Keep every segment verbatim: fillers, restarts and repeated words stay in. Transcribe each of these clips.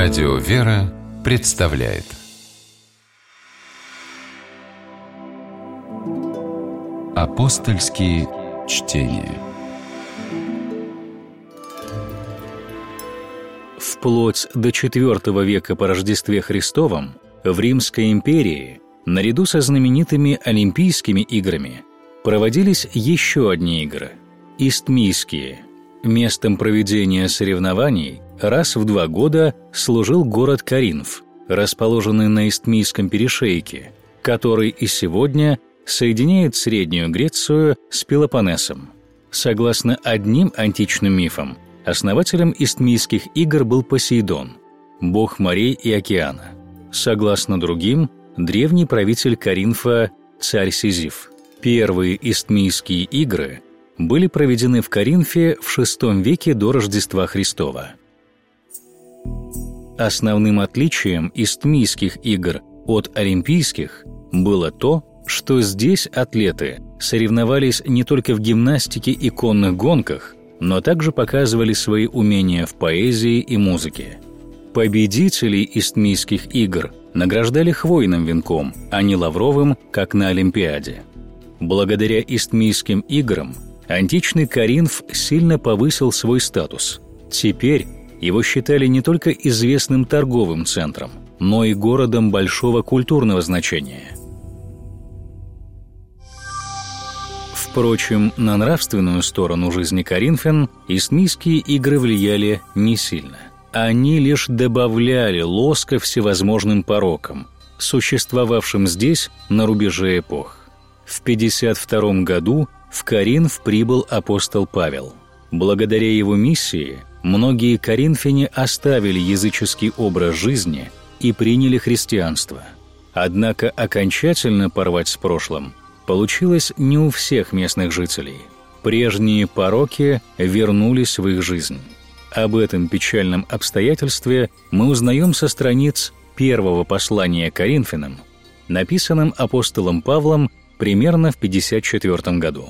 Радио «Вера» представляет Апостольские чтения. Вплоть до четвёртого века по Рождестве Христовом в Римской империи, наряду со знаменитыми Олимпийскими играми, проводились еще одни игры – Истмийские. Местом проведения соревнований раз в два года служил город Коринф, расположенный на Истмийском перешейке, который и сегодня соединяет Среднюю Грецию с Пелопоннесом. Согласно одним античным мифам, основателем Истмийских игр был Посейдон, бог морей и океана. Согласно другим, древний правитель Коринфа царь Сизиф. Первые Истмийские игры были проведены в Коринфе в шестом веке до Рождества Христова. Основным отличием Истмийских игр от Олимпийских было то, что здесь атлеты соревновались не только в гимнастике и конных гонках, но также показывали свои умения в поэзии и музыке. Победителей Истмийских игр награждали хвойным венком, а не лавровым, как на Олимпиаде. Благодаря Истмийским играм античный Коринф сильно повысил свой статус. Теперь его считали не только известным торговым центром, но и городом большого культурного значения. Впрочем, на нравственную сторону жизни коринфян Истмийские игры влияли не сильно. Они лишь добавляли лоска всевозможным порокам, существовавшим здесь на рубеже эпох. В пятьдесят втором году в Коринф прибыл апостол Павел. Благодаря его миссии многие коринфяне оставили языческий образ жизни и приняли христианство. Однако окончательно порвать с прошлым получилось не у всех местных жителей. Прежние пороки вернулись в их жизнь. Об этом печальном обстоятельстве мы узнаем со страниц первого послания Коринфянам, написанном апостолом Павлом примерно в пятьдесят четвёртом году.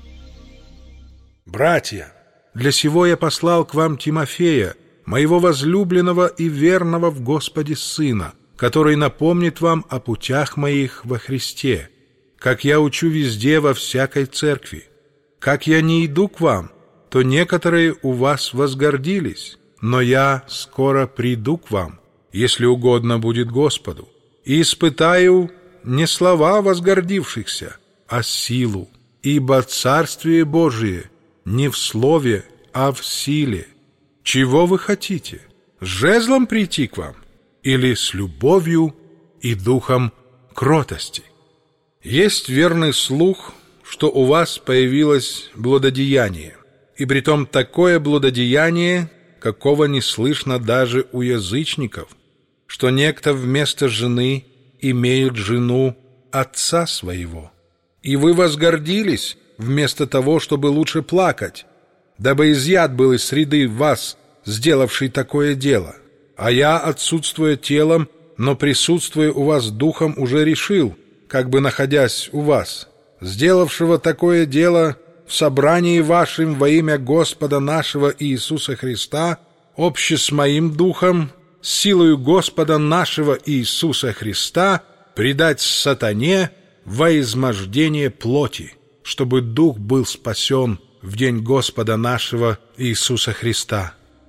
«Братья, для сего я послал к вам Тимофея, моего возлюбленного и верного в Господе сына, который напомнит вам о путях моих во Христе, как я учу везде во всякой церкви. Как я не иду к вам, то некоторые у вас возгордились, но я скоро приду к вам, если угодно будет Господу, и испытаю не слова возгордившихся, а силу, ибо Царствие Божие не в слове, а в силе. Чего вы хотите? С жезлом прийти к вам? Или с любовью и духом кротости? Есть верный слух, что у вас появилось блудодеяние, и притом такое блудодеяние, какого не слышно даже у язычников, что некто вместо жены имеет жену отца своего. И вы возгордились вместо того, чтобы лучше плакать, дабы изъят был из среды вас, сделавший такое дело. А я, отсутствуя телом, но присутствуя у вас духом, уже решил, как бы находясь у вас, сделавшего такое дело в собрании вашим во имя Господа нашего Иисуса Христа, обще с моим духом, с силою Господа нашего Иисуса Христа, предать сатане во измождение плоти, чтобы дух был спасен в день Господа нашего Иисуса Христа».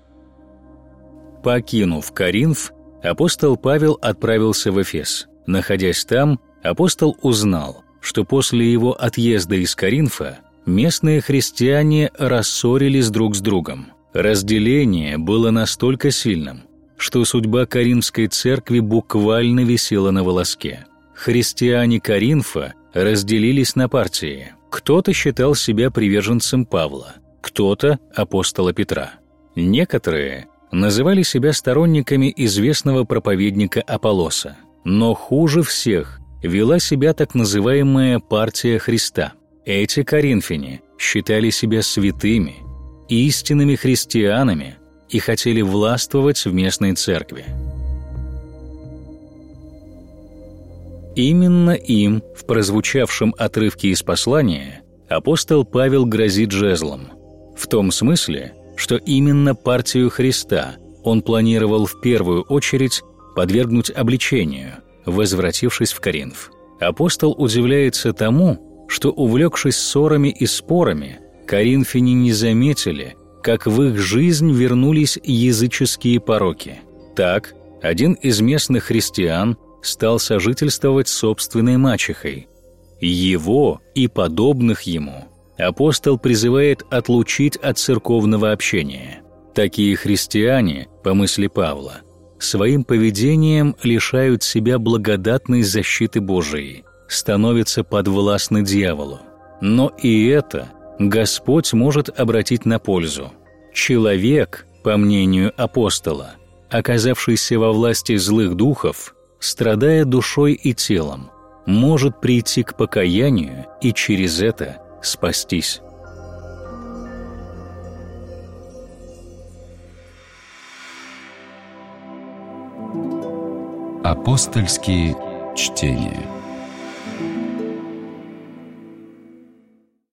Покинув Коринф, апостол Павел отправился в Эфес. Находясь там, апостол узнал, что после его отъезда из Коринфа местные христиане рассорились друг с другом. Разделение было настолько сильным, что судьба Коринфской церкви буквально висела на волоске. Христиане Коринфа разделились на партии. Кто-то считал себя приверженцем Павла, кто-то – апостола Петра. Некоторые называли себя сторонниками известного проповедника Аполлоса. Но хуже всех вела себя так называемая партия Христа. Эти коринфяне считали себя святыми, истинными христианами и хотели властвовать в местной церкви. Именно им, в прозвучавшем отрывке из послания, апостол Павел грозит жезлом, в том смысле, что именно партию Христа Он планировал в первую очередь подвергнуть обличению, возвратившись в Коринф. Апостол удивляется тому, что, увлекшись ссорами и спорами, коринфяне не заметили, как в их жизнь вернулись языческие пороки. Так, один из местных христиан стал сожительствовать с собственной мачехой. Его и подобных ему апостол призывает отлучить от церковного общения. Такие христиане, по мысли Павла, своим поведением лишают себя благодатной защиты Божией, становятся подвластны дьяволу. Но и это Господь может обратить на пользу. Человек, по мнению апостола, оказавшийся во власти злых духов, страдая душой и телом, может прийти к покаянию и через это спастись. Апостольские чтения.